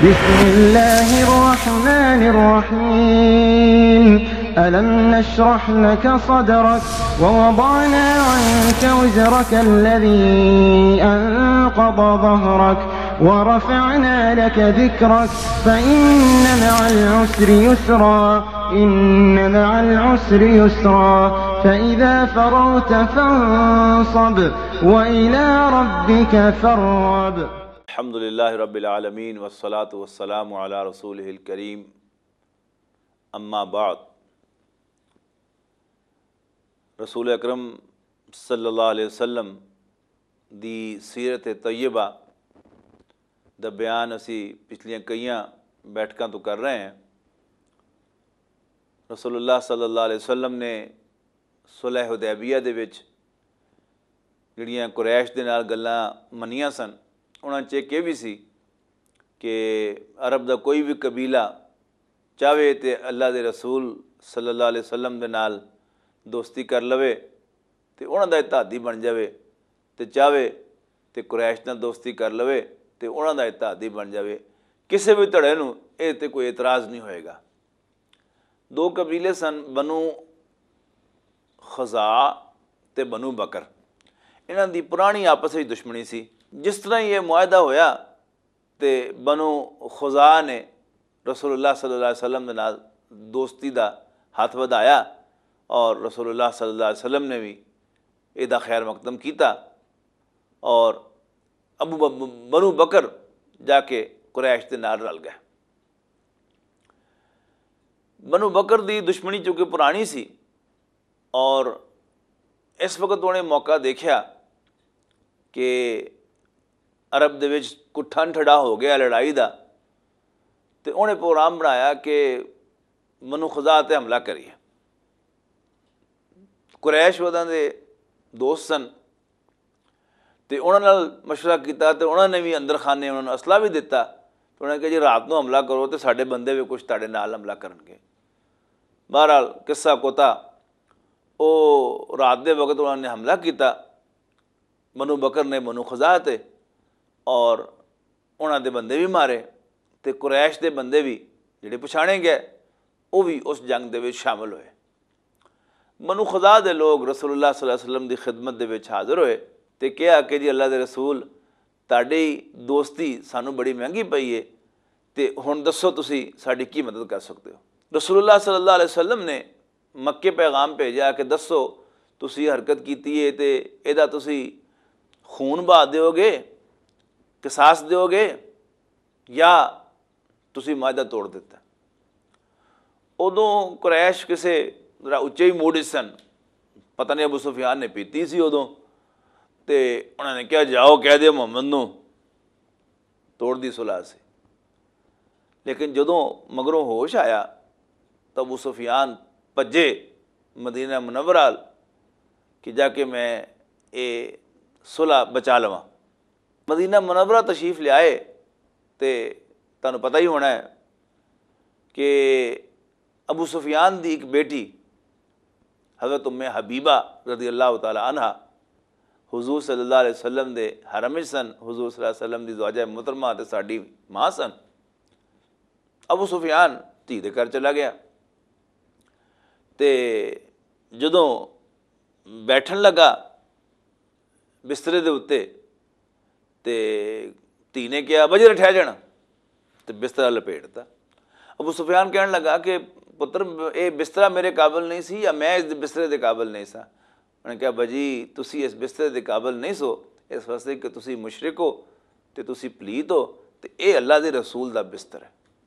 बिस्मिल्लाहिर्रहमानिर्रहीम अलम नशरह luck सदरक ववदाना अन्क वज़रक अल्लज़ी अनक़द ज़हरक वरफ़अना luck ज़िक्रक फ़इन्न मअल उसरि Yusra इन्न मअल उसरि युस्रा फ़इज़ा फ़रग़त फ़ंसब वइला रब्बिक फ़र्ग़ब। अल्हम्दुलिल्लाहि रब्बिल आलमीन वस्सलातु वस्सलामु अला रसूलिहिल करीम अम्मा बाद। रसूल अकरम सल्लल्लाहु अलैहि वसल्लम दी सीरत तय्यबा दा बयान असी पिछलियां कईयां बैठकां तो कर रहे हैं। रसूलुल्लाह सल्लल्लाहु अलैहि वसल्लम ने सुलह हुदैबिया दे विच जिहड़ियां कुरैश दे नाल गल्लां मनियां सन, उन्हां च एक भी सी कि अरब दा कोई भी कबीला चाहे तो अल्लाह दे रसूल सल्लल्लाहु अलैहि वसल्लम दे नाल दोस्ती कर लवे तो उन्हां दा इत्तेहादी बन जावे, तो चाहे तो कुरैश नाल दोस्ती कर लवे तो उन्हां दा इत्तेहादी बन जावे। किसी भी धड़े नूं इह ते कोई इतराज़ नहीं होएगा। दो कबीले सन, बनु खज़ा ते बनु बकर। इन्हां दी पुरानी आपस में दुश्मनी सी। जिस तरह ही ये मुआहदा होया तो बनु खुज़ा ने रसूलुल्लाह सल्लल्लाहु अलैहि वसल्लम के नाल दोस्ती का हाथ वधाया और रसूलुल्लाह सल्लल्लाहु अलैहि वसल्लम ने भी इहदा खैर मकदम किया और बनु बकर जाके कुरैश के नाल रल गए। बनु बकर की दुश्मनी चूँकि पुरानी सी और इस वक्त उन्हें मौका देखा कि अरब दे विच कोई ठन ठड़ा हो गया लड़ाई का, तो उन्हें प्रोग्राम बनाया कि बनु खुज़ा ते हमला करिए। कुरैश उन्हां दे दोस्त सन तो उन्हां नाल मशवरा किया, तो उन्होंने भी अंदर खाने उन्होंने असला भी दिता। तो उन्होंने कहा जी रात को हमला करो तो साडे बंदे भी कुछ तुहाडे नाल हमला करनगे। बहरहाल किस्सा कोता वो रात के वक्त उन्होंने हमला किया बनु बकर ने बनु खुज़ा ते और उन्होंने बंदे भी मारे, तो कुरैश के बंदे भी जिहड़े पछाणे गए वो भी उस जंग दे विच शामिल होए। बनु खुज़ा दे लोग रसूलुल्लाह सल्लल्लाहु अलैहि वसल्लम की खिदमत दे विच हाज़र होए तो कहा कि जी अल्लाह के रसूल तुहाडी दोस्ती सानू बड़ी महंगी पई है, तो हुण दसो तुसी साडी की मदद कर सकते हो। रसूलुल्लाह सल्लल्लाहु अलैहि वसल्लम ने मक्के पैगाम भेजा कि दसो तुसी हरकत की है तो इहदा तुसी खून बहा दोगे, किसास दोगे या तुसी मुआहदा तोड़ दिता। उदों कुरैश किसे जरा उच्चे ही मूड सन, पता नहीं अबू सुफियान ने पीती सी उदों, तो उन्होंने कहा जाओ कह दे मुहम्मद नूं तोड़ दी सुलह से। लेकिन जदों मगरों होश आया तो अबू सुफियान भज्जे मदीना मुनव्वरा कि जाके मैं ये सुलह बचा लवां। मदीना मुनव्वरा तशरीफ लियाए तो तुहानूं पता ही होना है कि अबू सुफियान की एक बेटी हज़रत उम्मे हबीबा रज़ी अल्लाह तआला अन्हा हुजूर सल्लल्लाहु अलैहि वसल्लम दे हरम विच सन। हुजूर सल्लल्लाहु अलैहि वसल्लम दी ज़ौजा मुहतरमा ते साडी मां सन। अबू सुफियान धी दे घर चला गया तो जदों बैठन लगा बिस्तरे दे उत्ते तो धी ने कहा वजर ठह जाना, तो बिस्तरा लपेटता। अबू सुफियान कहन लगा कि पुत्र ये बिस्तरा मेरे काबिल नहीं सी या मैं इस बिस्तरे के काबिल नहीं सा। उन्होंने कहा बजी तुसी इस बिस्तरे के काबिल नहीं सो इस वास्ते कि तुसी मुशरिक हो तो तुसी पलीत हो, तो ये अल्लाह के रसूल का बिस्तर है।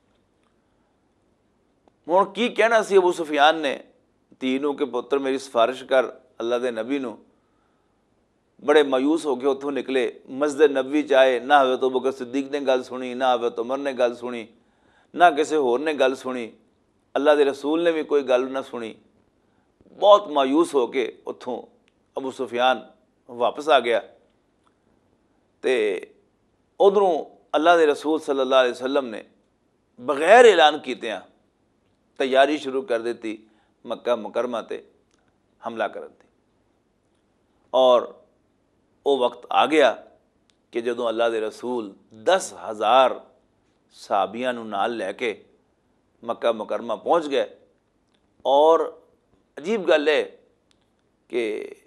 हुण की कहना सी अबू सुफियान ने धी नूं कि पुत्र मेरी सिफारिश कर अल्लाह के नबी नूं। बड़े मायूस हो के उत्थों निकले, मस्जिद नबवी च आए, ना हज़रत अबू बकर सिद्दीक ने गल सुनी, ना हज़रत उमर ने गल सुनी, ना किसी होर ने गल सुनी, अल्लाह के रसूल ने भी कोई गल ना सुनी। बहुत मायूस हो के उत्थों अबू सुफियान वापस आ गया तो उधरों अल्लाह के रसूल सल्लल्लाहु अलैहि वसल्लम ने बगैर ऐलान कीतियां तैयारी शुरू कर दी मक्का मुकरमा ते हमला करन दी। और वो वक्त आ गया कि जदों अल्लाह के रसूल 10,000 सहाबियां नूं नाल लैके मक्का मुकरमा पहुँच गए। और अजीब गल है कि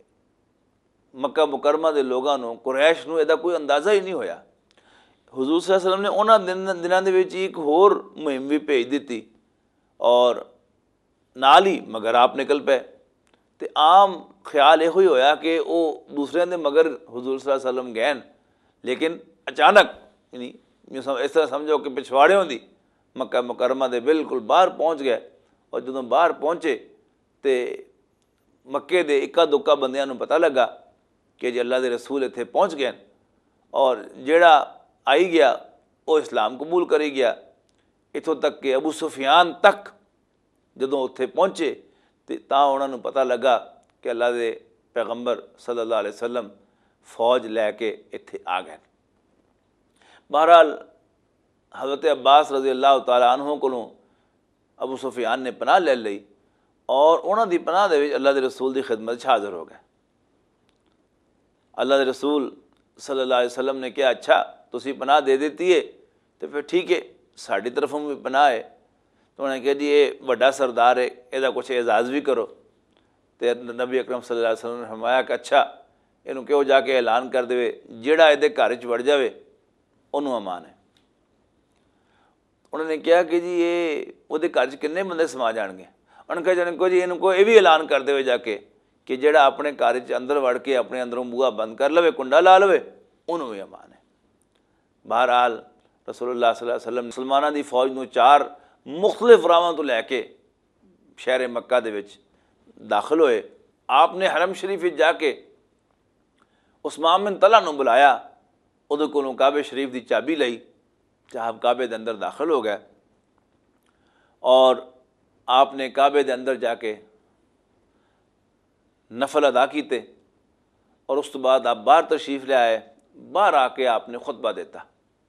मक्का मुकरमा के लोगों को कुरैश नूं इहदा कोई अंदाज़ा ही नहीं होया। हुजूर सल्लल्लाहु अलैहि वसल्लम ने उन्होंने दिनों के विच एक होर मुहिम भी भेज दी और नाल ही मगर आप निकल पे। तो आम ख्याल यो ही होया कि वह दूसरे के मगर हुजूर सल्लल्लाहु अलैहि वसल्लम गए, लेकिन अचानक यानी इस तरह समझो कि पिछवाड़ियों की मक्का मुकरमा के बिल्कुल बाहर पहुँच गए। और जो बाहर पहुँचे तो मक्के के इक्का दुक्का बंदियां नूं पता लगा कि जी अल्लाह के रसूल इत्थे पहुँच गए। और जिहड़ा आई गया वो इस्लाम कबूल करी गया। इत्थों तक कि अबू सुफियान तक जदों उत्थे पहुँचे तो उन्होंने पता लगा कि अल्लाह के पैगंबर सल्लल्लाहु अलैहि वसल्लम फौज लैके इत्थे आ गए। बहरहाल हज़रत अब्बास रज़ी अल्लाह तआला अन्हु कोलों अबू सुफियान ने पनाह ले ली और उन्होंने पनाह दे विच अल्लाह के रसूल की खिदमत हाज़िर हो गए। अल्लाह के रसूल सल्लल्लाहु अलैहि वसल्लम ने कहा, अच्छा तुसी पनाह दे दी है तो फिर ठीक है, साड़ी तरफों भी पनाह है। तो उन्होंने कहा जी ये वड्डा सरदार है, यदा कुछ एजाज़ भी करो। तो नबी अकरम सल्लल्लाहु अलैहि वसल्लम ने फरमाया कि अच्छा इनू कहो जाके ऐलान कर दे जिहड़ा इहदे घर च वड़ जाए उन्होंने अमान है। उन्होंने कहा कि जी ये उहदे घर च किन्ने बंदे समा जाएंगे। उन्होंने कहा जाने जी इनको ये भी ऐलान कर दे जाके कि जिहड़ा अपने घर च अंदर वड़ के अपने अंदरों बूहा बंद कर लवे, कुंडा ला लवे, उन्होंने भी अमान है। बहरहाल रसूलुल्लाह सल्लल्लाहु अलैहि वसल्लम मुसलमानों की फौज नूं 4 मुख्तलिफ रावां तो लैके शहर मक्का दे विच दाखिल होए। आपने हरम शरीफ विच जाके उस्मान बिन तलहा नूं बुलाया, उहदे कोलों काबे शरीफ की चाबी लई, साहब काबे के अंदर दाखिल हो गए और आपने काबे के अंदर जाके नफल अदा किए और उस तो बाद आप बाहर तशरीफ़ ले आए। बाहर आके आपने खुतबा देता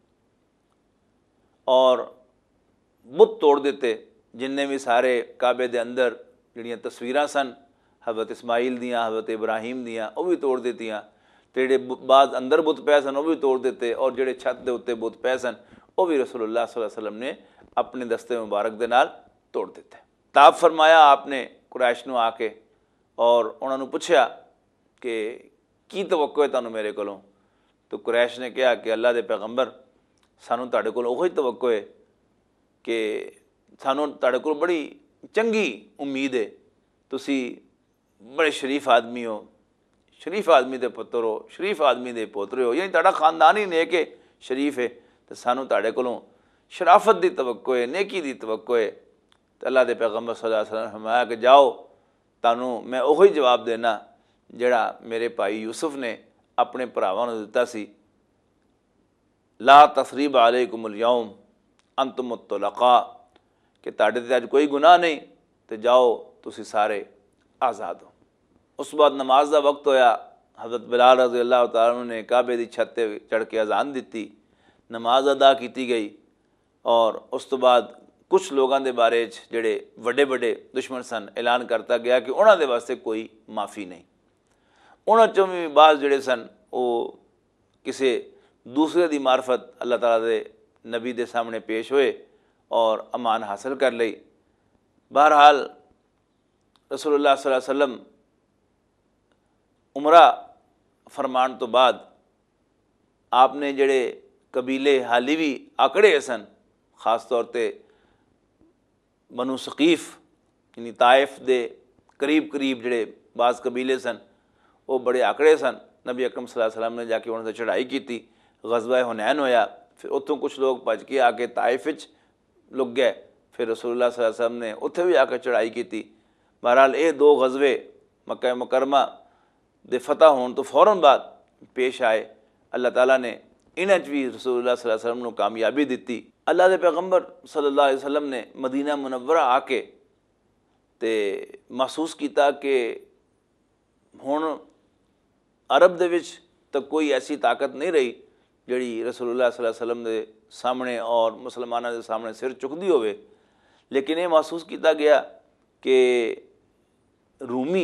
और बुत तोड़ देते जिन्ने भी सारे काबे के अंदर जिहड़ियां तस्वीरां सन हज़रत इस्माइल दियां, हज़रत इब्राहिम दियां, वो भी तोड़ दित्तियां। तो जिहड़े बाद अंदर बुत पै सन वो भी तोड़ दिते और जिहड़े छत के उत्ते बुत पै सन वो भी रसूलुल्लाह सल्लल्लाहु अलैहि वसल्लम ने अपने दस्ते मुबारक दे नाल तोड़ दिते। ताब फरमाया आपने कुरैश नूं आके और उन्होंने पूछया कि की तवक्को है तुहानूं मेरे कोलों। तो कुरैश ने कहा कि अल्लाह के पैगंबर सानूं तुहाडे कोलों उही तवक्को है कि सानूं तुहाडे कोलों बड़ी चंगी उम्मीद है, तुसी बड़े शरीफ आदमी हो, शरीफ आदमी के पुत्र हो, शरीफ आदमी के पोतरे हो, यानी तुहाडा खानदान ही नेक है, शरीफ है। तो सानूं तुहाडे कोलों शराफत की तवक्को है, नेकी की तवक्को है। तो अल्लाह के पैगंबर सल्लल्लाहु अलैहि वसल्लम ने फरमाया कि जाओ तुहानूं मैं उही जवाब देना जिहड़ा मेरे भाई यूसुफ ने अपने भरावां नूं दिता सी, ला तसरीब अलैकुमुल यौम अंतुमुत तुलका, कि तुहाडे ते अज कोई गुनाह नहीं, तो जाओ तुसी सारे आज़ाद हो। उस बाद नमाज का वक्त होया, हज़रत बिलाल रज़ी अल्लाह तआला अन्हु ने काबे की छत ते चढ़ के अजान दी, नमाज अदा की गई और उस तो बाद कुछ लोगों के बारे जिहड़े वड्डे वड्डे दुश्मन सन ऐलान करता गया कि उन्हां दे वास्ते कोई माफ़ी नहीं। उन्हां चों भी बाज़ जिहड़े सन वो किसी दूसरे की मार्फत अल्लाह ताला दे नबी के सामने पेश होए और अमान हासिल कर लई। बहरहाल रसूलुल्लाह सल्लल्लाहु अलैहि वसल्लम उमरा फरमान तो बाद आपने जिहड़े कबीले हाली भी आकड़े सन, खास तौर पर बनु सकीफ यानी ताइफ दे करीब करीब जिहड़े बाज़ कबीले सन वो बड़े आकड़े सन। नबी अकरम सल्लल्लाहु अलैहि वसल्लम ने जाके उन्होंने चढ़ाई की, गज़वा हुनैन होया, फिर उत्थों कुछ लोग भज के आके ताइफ विच लुक गए, फिर रसूलुल्लाह सल्लल्लाहु अलैहि वसल्लम ने उत्थे भी आकर चढ़ाई की। बहरहाल ये 2 गज़वे मक्का मुकरमा दे फतह होने तो फौरन बाद पेश आए। अल्लाह ताला ने इन्हां च भी रसूलुल्लाह सल्लल्लाहु अलैहि वसल्लम नूं कामयाबी दी। अल्लाह के पैगंबर सल्लल्लाहु अलैहि वसल्लम ने मदीना मुनव्वरा आके ते महसूस किया कि हुण अरब दे विच तो कोई ऐसी ताकत नहीं रही जिहड़ी रसूलुल्लाह सल्लल्लाहु अलैहि वसल्लम के सामने और मुसलमानों के सामने सिर चुकदी होवे। लेकिन ये महसूस किया गया कि रूमी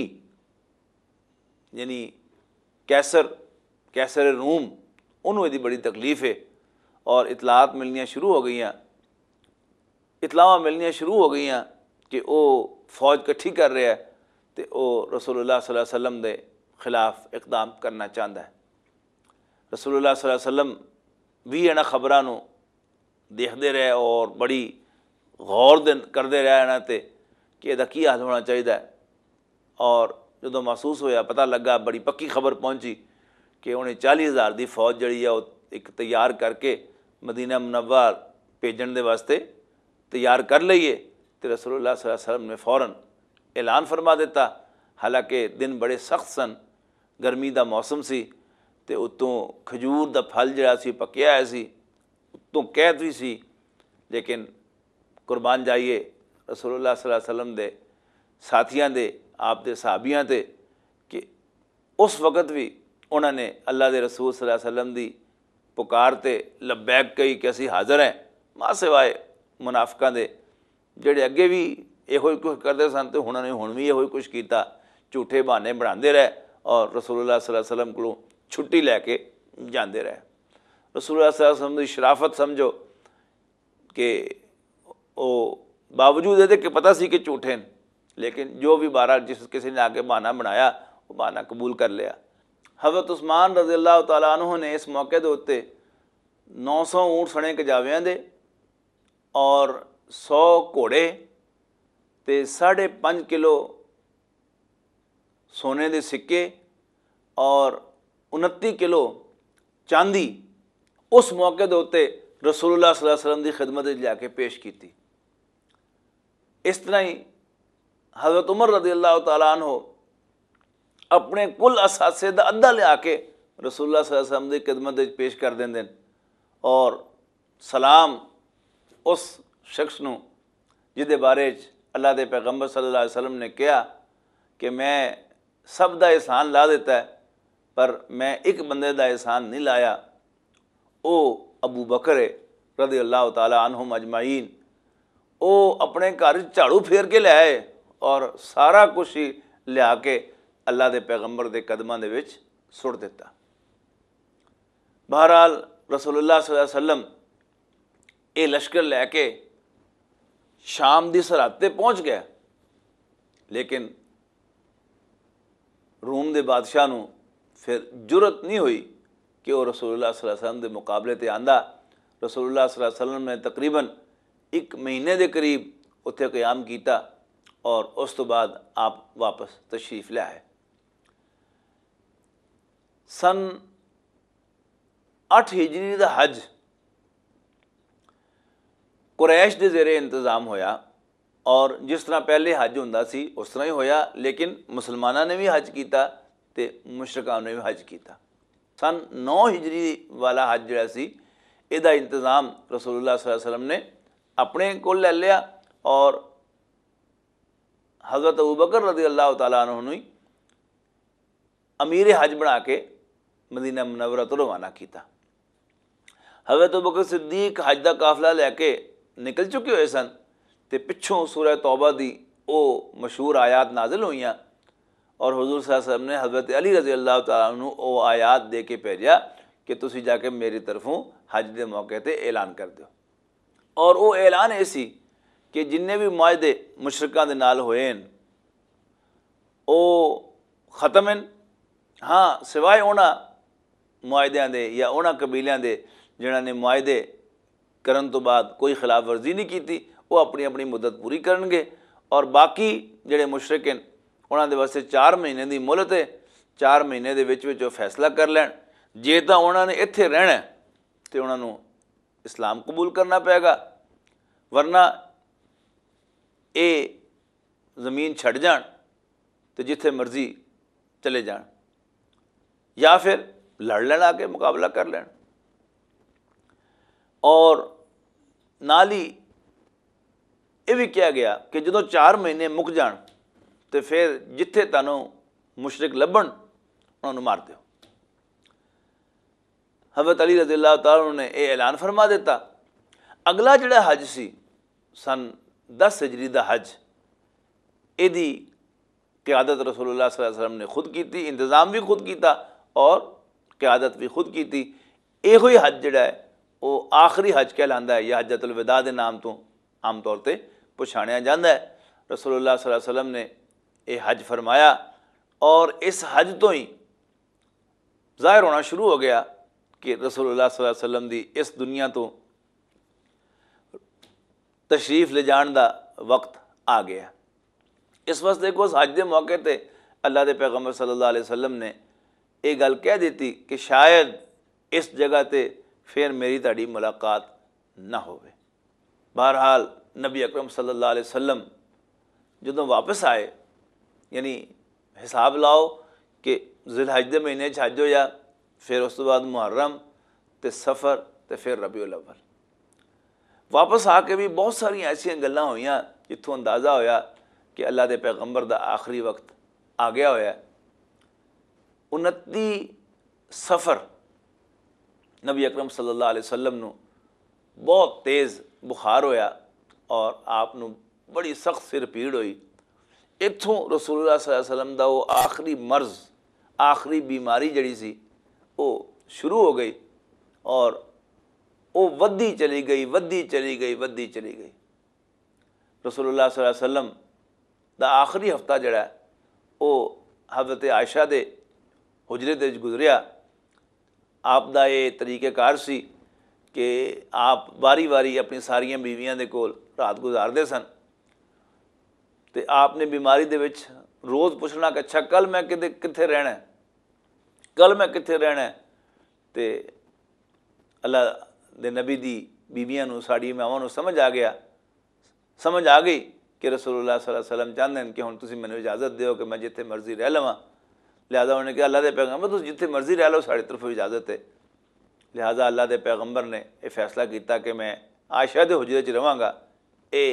यानी कैसर रूम उन्होंने यदी बड़ी तकलीफ है और इतलात मिलनियाँ शुरू हो गई, इतलावां मिलनियाँ शुरू हो गई कि वो फौज इकट्ठी कर रहा है तो वो रसूलुल्लाह सल्लल्लाहु अलैहि वसल्लम के खिलाफ इकदाम करना चाहता है। रसूलुल्लाह सल्लल्लाहु अलैहि वसल्लम भी इन्हां खबरां नूं देखते रहे और बड़ी गौर करते रहे इन्हां ते कि इहदा की हाल होना चाहिए। और जो महसूस होया, पता लगा, बड़ी पक्की खबर पहुंची कि उन्हें 40,000 की फौज जी है एक तैयार करके मदीना मुनव्वर भेजण दे वास्ते तैयार कर लईए। तो रसूलुल्लाह सल्लल्लाहु अलैहि वसल्लम ने फौरन ऐलान फरमा दिता। हालांकि दिन बड़े सख्त सन, गर्मी का मौसम सी तो उत्तों खजूर का फल जिहड़ा सी पक्या होया सी, उत्तों कैद भी सी, लेकिन कुर्बान जाइए रसूलुल्लाह सल्लल्लाहु अलैहि वसल्लम दे साथियां दे, आप दे सहाबियां ते कि उस वक़्त भी उन्होंने अल्लाह के रसूल सल्लल्लाहु अलैहि वसल्लम की पुकार ते लब्बैक कही कि असी हाज़र हैं, मां सिवाए मुनाफिकां दे जिहड़े अगे भी इहो कुछ करते सन तो उन्होंने हुण भी इहो कुछ किया, झूठे बहाने बनाते रहे और रसूलुल्लाह सल्लल्लाहु अलैहि वसल्लम कोलों छुट्टी लैके जाते रहे। रसूलुल्लाह सल्लल्लाहु अलैहि वसल्लम की शराफत समझो कि वो बावजूद ये कि पता सी कि झूठे हैं, लेकिन जो भी बारा जिस किसी ने आके बहाना बनाया वो बहाना कबूल कर लिया। हज़रत उस्मान रज़ियल्लाहु तआला अन्हु ने इस मौके के उत्ते 900 ऊँट सने कजावियां दे और 100 घोड़े ते 5.5 किलो सोने के सिक्के और 29 किलो चांदी उस मौके के उत्ते रसूलुल्लाह सल्लल्लाहु अलैहि वसल्लम की खिदमत लैके पेश की। इस तरह ही हज़रत उमर रज़ियल्लाहु तआला अन्हु अपने कुल असासे का अद्धा लिया के रसूलुल्लाह सल्लल्लाहु अलैहि वसल्लम की खिदमत पेश कर देंगे और सलाम उस शख्स नूं जिहदे बारे अल्लाह के पैगंबर सल्लल्लाहु अलैहि वसल्लम ने कहा कि मैं सब का एहसान ला दिता है पर मैं एक बंदे का एहसान नहीं लाया, वो अबू बकर रज़ियल्लाहु तआला अन्हुम अजमाइन। वो अपने घर झाड़ू फेर के लियाए और सारा कुछ ही लिया के अल्लाह के पैगंबर के कदमां दे विच सुट दिता। बहरहाल रसूलुल्लाह सल्लल्लाहु अलैहि वसल्लम ये लश्कर लैके शाम की सरहद ते पहुँच गया, लेकिन रूम के बादशाह नूं फिर जुरत नहीं हुई कि वह रसूलुल्लाह सल्लल्लाहु अलैहि वसल्लम के मुकाबले ते आंदा। रसूलुल्लाह सल्लल्लाहु अलैहि वसल्लम ने तकरीबन 1 महीने के करीब उत्थे क़याम किया और उस तो बाद आप वापस तशरीफ ले आए। सन 8 हिजरी का हज कुरैश के ज़ेरे इंतज़ाम होया और जिस तरह पहले हज हुंदा सी उस तरह ही होया, लेकिन मुसलमाना ने भी हज किया तो मुशरिकां ने भी हज किया। सन 9 हिजरी वाला हज जिहड़ा सी इहदा इंतज़ाम रसूलुल्लाह सल्लल्लाहु अलैहि वसल्लम ने अपने कोल ले लिया और हज़रत अबू बकर रज़ियल्लाहु तआला अन्हु नूं अमीर हज बना के मदीना मुनव्वरा तो रवाना किया। हज़रत अबू बकर सिद्दीक हज का काफिला लैके निकल चुके हुए सन तो पिछों सूरह तौबा दी वो मशहूर आयात नाजिल हुईयां और हुज़ूर सल्लल्लाहु अलैहि वसल्लम ने हज़रत अली रज़ियल्लाहु तआला अन्हु वो आयात दे के भेजा कि तुसी जाके मेरी तरफों हज के मौके पर ऐलान कर दो। और वो ऐलान ऐसी कि जिन्ने भी मुआहदे मुशरिकां दे नाल होए हैं वो ख़त्म हैं, हाँ सिवाय उन्हां मुआहदियां दे या उन्हां कबीलियां दे जिन्हां ने मुआहदे करन तो बाद कोई खिलाफ वर्जी नहीं की, वो अपनी अपनी मुद्दत पूरी करनगे और बाकी जिहड़े मुशरिक हैं उन्हां दे वास्ते 4 महीने की मुहलत है। 4 महीने दे विच वो फैसला कर लैण, जे तां उन्हां ने इत्थे रहना तो उन्हां नूं इस्लाम कबूल करना पेगा, वरना ये ज़मीन छड़ जान तो जिथे मर्जी चले जान या फिर लड़ लैण आके मुकाबला कर लैण। और नाल ही ये भी कहा गया कि जो 4 महीने मुक जान तो फिर जिथे तुहानूं मुशरिक लभण उन्होंने मार दो। हज़रत अली रज़ियल्लाहु तआला ने यह ऐलान फरमा दिता। अगला जिहड़ा हज सी सन 10 हिजरी का हज, यदी क़यादत रसूलुल्लाह सल्लल्लाहु अलैहि वसल्लम ने खुद की, इंतज़ाम भी खुद किया और क़यादत भी खुद की। यो ही हज जिहड़ा है वो आखिरी हज कहलाता है या हज्जतुल विदा के नाम तो आम तौर पर पछाणिया जाता है। रसूलुल्लाह सल्लल्लाहु अलैहि वसल्लम ने यह हज फरमाया और इस हज तो ही ज़ाहिर होना शुरू हो गया कि रसूलुल्लाह सल्लल्लाहु अलैहि वसल्लम की इस दुनिया तो तशरीफ ले जाने का वक्त आ गया। इस वास्ते को उस हज के मौके पर अल्लाह के पैगंबर सल्लल्लाहु अलैहि वसल्लम ने ये गल कह दी कि शायद इस जगह पर फिर मेरी ताड़ी मुलाकात ना होवे। बहरहाल नबी अकरम सल्लल्लाहु अलैहि वसल्लम जदों वापस आए, यानी हिसाब लाओ कि ज़िलहज के महीने हज होया, फिर उस तो बाद मुहर्रम तो सफ़र तो फिर रबीउल अव्वल। वापस आके भी बहुत सारिया ऐसिया गल्लां होईयां जिथों अंदाज़ा होया कि अल्लाह के पैगंबर का आखिरी वक्त आ गया होया। 29 सफ़र नबी अकरम सल्लल्लाहु अलैहि वसल्लम नूं बहुत तेज़ बुखार होया और आपनूं बड़ी सख्त सिर पीड़ हुई। इत्थों रसूलुल्लाह सल्लल्लाहु अलैहि वसल्लम दा वो आखिरी मर्ज़, आखिरी बीमारी जड़ी सी वो शुरू हो गई और वो वधी चली गई, वधी चली गई, वधी चली गई। रसूलुल्लाह सल्लल्लाहु अलैहि वसल्लम दा आखिरी हफ्ता जड़ा वो हज़रत आयशा दे हुजरे दे गुजरिया। आप दा ये तरीक़ेकार सी कि आप वारी वारी अपनी सारिया बीवियां दे कोल रात गुजारते सन। तो आपने बीमारी दे विच रोज़ पूछना कि अच्छा कल मैं कित्थे रहना है, कल मैं कित्थे रहना है। तो अल्लाह दे नबी दी बीबियां नूं, साड़ी मावां नूं समझ आ गई कि रसूलुल्लाह सल्लल्लाहु अलैहि वसल्लम चाहते हैं कि हुण तुसीं मैनूं इजाज़त दिओ कि मैं जिथे मर्जी रह लवां। लिहाजा उन्होंने कहा अल्लाह के पैगंबर तुसीं जिथे मर्जी रह लो, साड़ी तरफों इजाज़त है। लिहाजा अल्लाह के पैगंबर ने यह फैसला किया कि मैं आयशा दे हुजरे च रहांगा। ये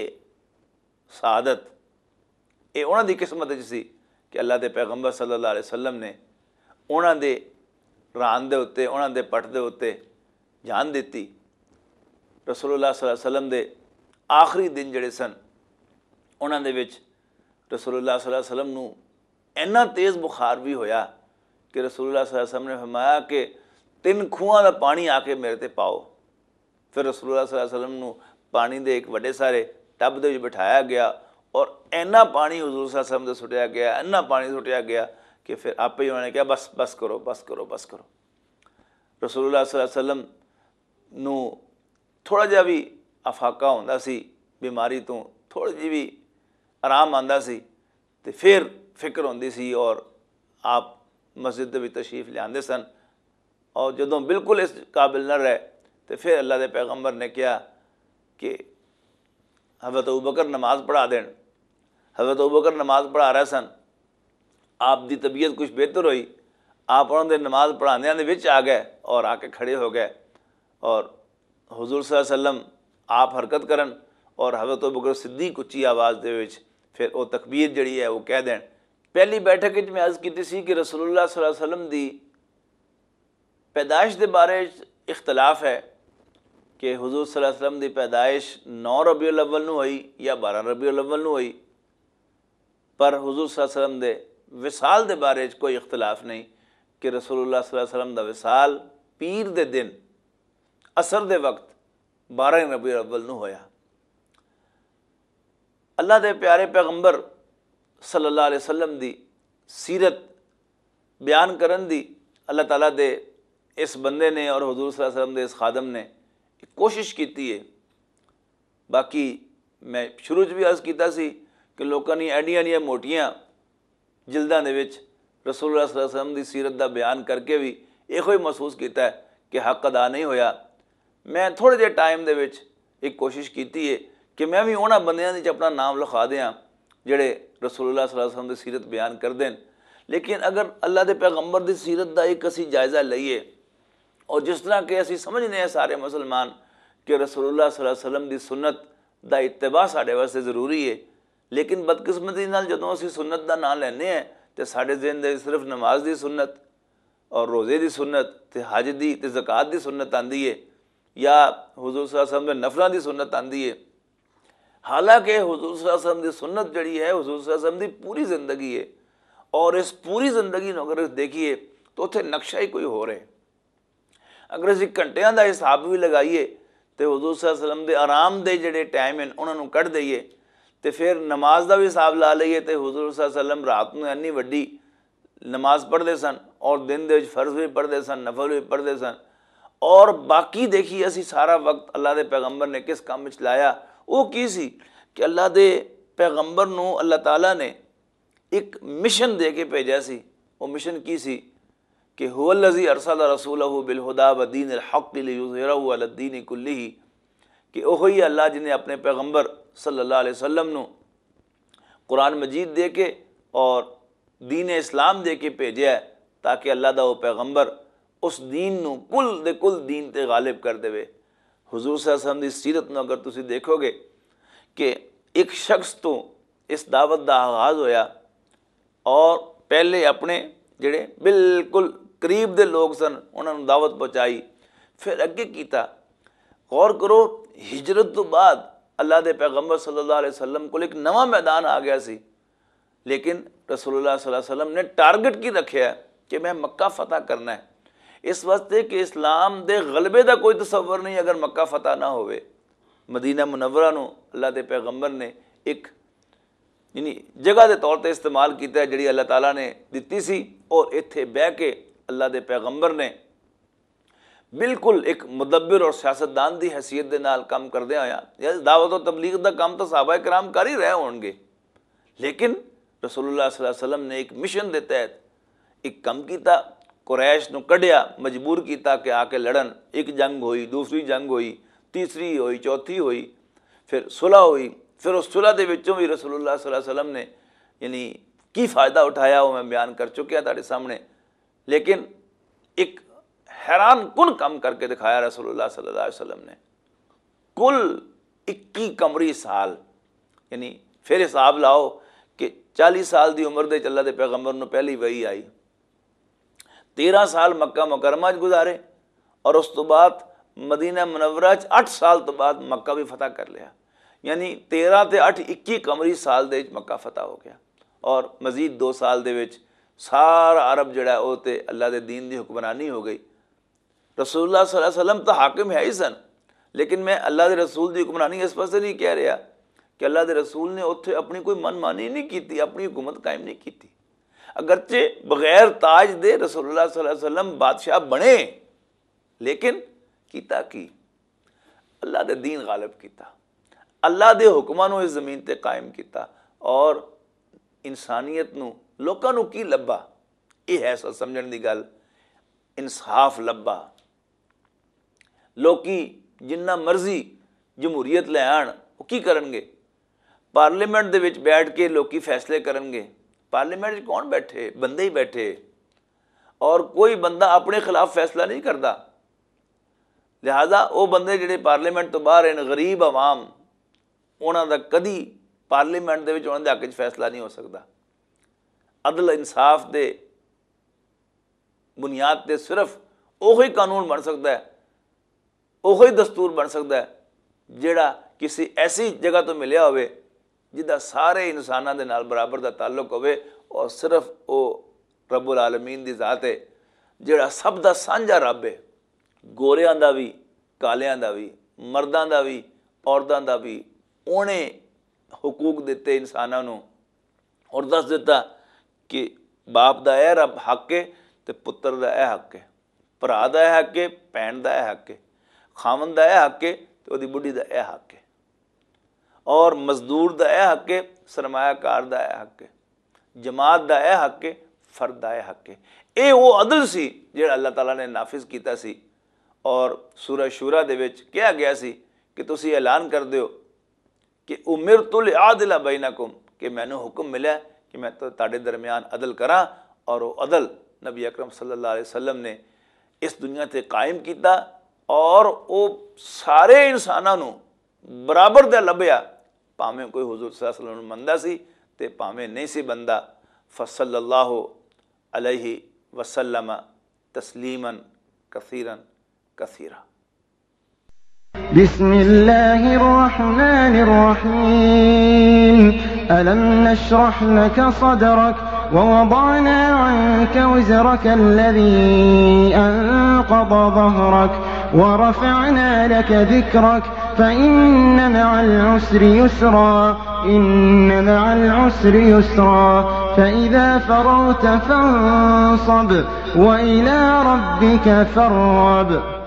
सआदत ये उन्हां दी किस्मत च सी कि अल्लाह के पैगंबर सल्लल्लाहु अलैहि वसल्लम ने उन्हां दे रान दे उत्ते, उन्हां दे पट दे उत्ते जान दी। रसूलुल्लाह सल्लल्लाहु अलैहि वसल्लम दे आखिरी दिन जड़े सन उन्हां दे विच रसूलुल्लाह सल्लल्लाहु अलैहि वसल्लम नूं इन्ना तेज़ बुखार भी होया कि रसूलुल्लाह सल्लल्लाहु अलैहि वसल्लम ने फरमाया कि 3 खूहां का पानी आके मेरे ते पाओ। फिर रसूलुल्लाह सल्लल्लाहु अलैहि वसल्लम नूं पानी दे एक बड़े सारे टब दे विच बिठाया गया और इन्ना पानी हुजूर सल्लल्लाहु अलैहि वसल्लम दे सुटिया गया, इन्ना पानी सुटिया गया कि फिर आपे ही उन्होंने कहा बस बस करो, बस करो, बस करो। रसूलुल्लाह सल्लल्लाहु अलैहि वसल्लम नूं थोड़ा जिहा भी अफाका होंदा सी, बीमारी तो थोड़ी जी भी आराम आंदा सी तो फिर फिक्र होंदी सी और आप मस्जिद दे विच तशरीफ लियाते सन। और जदों बिल्कुल इस काबिल न रहे तो फिर अल्लाह के पैगंबर ने कहा कि हज़रत अबू बकर नमाज पढ़ा देन। हज़रत अबू बकर नमाज पढ़ा रहे सन, आप दी तबीयत कुछ बेहतर हुई, आप उन्होंने नमाज पढ़ाने दे विच आ गए और आके खड़े हो गए और हुजूर सल्लल्लाहु अलैहि वसल्लम आप हरकत करन और हज़रत अबू बकर सिद्दीक़ उच्ची आवाज़ दे विच फिर वो तकबीर जड़ी है वो कह दें। पहली बैठक में अर्ज़ की सी कि रसूलुल्लाह सल्लल्लाहु अलैहि वसल्लम दी पैदाइश के बारे इख्तलाफ है कि हुजूर सल्लल्लाहु अलैहि वसल्लम की पैदाइश 9 रबीउल अव्वल नूं हुई या 12 रबीउल अव्वल नूं हुई, पर हुजूर सल्लल्लाहु अलैहि वसल्लम के विसाल के बारे कोई इख्तलाफ नहीं कि रसूलुल्लाह सल्लल्लाहु अलैहि वसल्लम का विसाल पीर के दिन असर के वक्त 12 रबीउल अव्वल नूं होया। अल्लाह के प्यारे पैगंबर सल्लल्लाहु अलैहि वसल्लम की सीरत बयान करन दी अल्लाह ताला दे इस बंदे ने और हुजूर सल्लल्लाहु अलैहि वसल्लम दे इस खादम ने कोशिश की है। बाकी मैं शुरू भी अर्ज़ किया सी कि लोगों ने एडियां मोटियां जिल्दां दे विच रसूलुल्लाह सल्लल्लाहु अलैहि वसल्लम की सीरत का बयान करके भी यो ही महसूस किया कि हक अदा नहीं होया। मैं थोड़े जे टाइम दे विच एक कोशिश की है कि मैं भी उन्होंने बंदियां च अपना नाम लिखा दें जिहड़े रसूलुल्लाह सल्लल्लाहु अलैहि वसल्लम की सीरत बयान कर दें। लेकिन अगर अल्लाह के पैगंबर की सीरत का एक असी जायज़ा लईए और जिस तरह के असी समझने हैं सारे मुसलमान कि रसूलुल्लाह सल्लल्लाहु अलैहि वसल्लम की सुन्नत का इत्तिबा साडे वास्ते ज़रूरी है, लेकिन बदकिस्मती नाल जदों असी सुन्नत का नाम लैंदे हैं तो साडे ज़हन दे सिर्फ नमाज की सुन्नत और रोज़े की सुन्नत ते हज की ते ज़कात की सुन्नत आती है या हुजूर सल्लल्लाहु अलैहि वसल्लम के नफलों की सुन्नत आती है। हालांकि हुजूर सल्लल्लाहु अलैहि वसल्लम की सुन्नत जड़ी है हुजूर सल्लल्लाहु अलैहि वसल्लम की पूरी ज़िंदगी है और इस पूरी ज़िंदगी अगर देखिए तो उत्थे नक्शा ही कोई हो रहा है। अगर असीं घंटियां दा हिसाब भी लगाइए तो हुज़ूर सल्लल्लाहु अलैहि वसल्लम दे आराम दे जिहड़े टाइम हैं उन्हां नूं कढ दईए तो फिर नमाज का भी हिसाब ला लीए तो हुज़ूर सल्लल्लाहु अलैहि वसल्लम रात में इन्नी वड्डी नमाज पढ़ते सन और दिन दे विच फर्ज भी पढ़ते सन, नफल भी पढ़ते सन। और बाकी देखिए असी सारा वक्त अल्लाह के पैगंबर ने किस काम में लाया। वो की सी कि अल्लाह के पैगंबर नूं अल्लाह ताला ने एक मिशन दे के भेजा सी। वो मिशन की सी कि हुवल्लज़ी अरसला रसूलहू बिलहुदा व दीनिल हक़्क़ि लियुज़हिरहू अलद्दीनि कुल्लिही, कि ओह ही अल्लाह जिन्हें अपने पैगंबर सल्लल्लाहु अलैहि वसल्लम नूं कुरान मजीद दे के और दीन इस्लाम दे के भेजा है ताकि अल्लाह दा वो पैगंबर उस दीन नूं कुल दे कुल दीन ते गालिब कर देवे। हुज़ूर सल्लल्लाहु अलैहि वसल्लम दी सीरत नूं अगर तुसीं देखोगे कि एक शख्स तो इस दावत दा आगाज़ होया और पहले अपने जिहड़े बिल्कुल करीब दे लोग सन उन्हां नूं दावत पहुँचाई, फिर अगे कीता। गौर करो हिजरत तो बाद अल्लाह दे पैगंबर सल्लल्लाहु अलैहि वसल्लम को एक नवा मैदान आ गया सी, लेकिन रसूलुल्लाह सल्लल्लाहु अलैहि वसल्लम ने टारगेट की रखा है कि मैं मक्का फतह करना है। इस वास्ते कि इस्लाम दे गलबे का कोई तसव्वुर नहीं अगर मक्का फतह ना होवे। मदीना मुनव्वरा नूं अल्लाह दे पैगंबर ने एक यानी जगह के तौर पर इस्तेमाल किया जिहड़ी अल्लाह ताला ने दिती सी, और इत्थे बह के अल्लाह दे पैगंबर ने बिल्कुल एक मुदब्बिर और सियासतदान की हैसीयत के नाल काम करदे आया। दावत और तबलीग का काम तो सहाबा कराम कर ही रहे होणगे, लेकिन रसूलुल्लाह सल्लल्लाहु अलैहि वसल्लम ने एक मिशन के तहत एक काम किया, कुरैश नूं कढ़िया, मजबूर किया कि आके लड़न। एक जंग हुई, दूसरी जंग हुई, तीसरी हुई, चौथी हुई, फिर सुलह हुई। फिर उस सुलह के विचों भी रसूलुल्लाह सल्लल्लाहु अलैहि वसल्लम ने यानी की फ़ायदा उठाया वो मैं बयान कर चुकिया तुहाडे सामने। लेकिन एक हैरान कुन काम करके दिखाया रसूलुल्लाह सल्लल्लाहु अलैहि वसल्लम ने। कुल 21 कमरी साल, यानी फिर हिसाब लाओ कि 40 साल की उम्र के अल्लाह के पैगंबर नूं पहली वही आई। 13 साल मक्का मुकरमा गुजारे और उस तो बाद मदीना मुनव्वरा 8 साल तो बाद मक्का भी फतह कर लिया। यानी 13 ते 8 21 कमरी साल दे मक्का फतह हो गया। और मजीद 2 साल दे विच सारा अरब जड़ा वो तो अल्लाह के दीन की हुक्मरानी हो गई। रसूलुल्लाह सल्लल्लाहु अलैहि वसल्लम तो हाकिम है ही सन, लेकिन मैं अल्लाह के रसूल की हुक्मरानी इस पासे नहीं कह रहा कि अल्लाह के रसूल ने उत्थे अपनी कोई मनमानी नहीं की, अपनी हुकूमत कायम नहीं की। अगरचे बगैर ताज दे रसूलुल्लाह सल्लल्लाहु अलैहि वसल्लम बादशाह बने, लेकिन कीता की अल्लाह के दीन गालिब किया, अल्लाह के हुक्मां नूं इस ज़मीन ते कायम किया और इंसानियत नूं लोकां नूं की लब्भा। यह है समझण दी गल, इंसाफ लब्भा। लोकी जिन्ना मर्जी जमहूरीयत ले आण वो की करनगे, पार्लीमेंट दे विच बैठ के लोकी फैसले करनगे। पार्लीमेंट में कौन बैठे? बंदे ही बैठे, और कोई बंदा अपने खिलाफ फैसला नहीं करता। लिहाजा वो बंदे जिहड़े पार्लीमेंट तो बाहर हैं, गरीब आवाम, उन्हां दा कदी पार्लीमेंट दे विच उन्हां दे हक च फैसला नहीं हो सकता। अदल इंसाफ दे बुनियाद ते सिर्फ उही कानून बन सकता है, उही दस्तूर बन सकता है जिहड़ा किसी ऐसी जगह तो मिलिया होवे जिहदा सारे इंसानां दे नाल बराबर दा ताल्लुक होवे, और सिर्फ वो रब्बुल आलमीन दी ज़ात है जिहड़ा सब दा सांझा रब है। गोरियां दा भी, कालियां दा भी, मर्दां दा भी, औरतां दा भी। उन्हें हुकूक दिते इंसानां नूं और दस दिता कि बाप दा यह रब हक है तो पुत्र दा यह हक है, भरा दा यह हक है, भैन दा यह हक है, खावन दा यह हक है तो ओदी बुढ़ी दा यह हक है, और मजदूर दा यह हक है, सरमायाकार दा यह हक है, जमात दा यह हक है, फर्द दा यह हक है। ये वो अदल सी जिहड़ा अल्लाह ताला ने नाफिज कीता सी। और सूरह शूरा दे विच कहा गया सी कि तुसी ऐलान कर दिओ कि उमिरतु लिआदिला बैनकुम, कि मैनू हुक्म मिला कि मैं तो ताड़े दरमियान अदल करा। और वो अदल नबी अकरम सल्लल्लाहु अलैहि वसल्लम ने इस दुनिया ते कायम किया, और वो सारे इंसानां नूं बराबर दा लभ्या, भावें कोई हुजूर सल्लल्लाहु अलैहि वसल्लम मनदा सी ते भावें नहीं सी बनदा। फसल्लल्लाहु अलैहि वसल्लम तस्लीमन कसीरन कसीरा। बिस्मिल्लाहिर रहमानिर रहीम। अलम नशरह लक सदरक ووضعنا عنك وزرك الذي أنقض ظهرك ورفعنا لك ذكرك فإن مع العسر يسرا إن مع العسر يسرا فإذا فرغت فانصب وإلى ربك فارغب.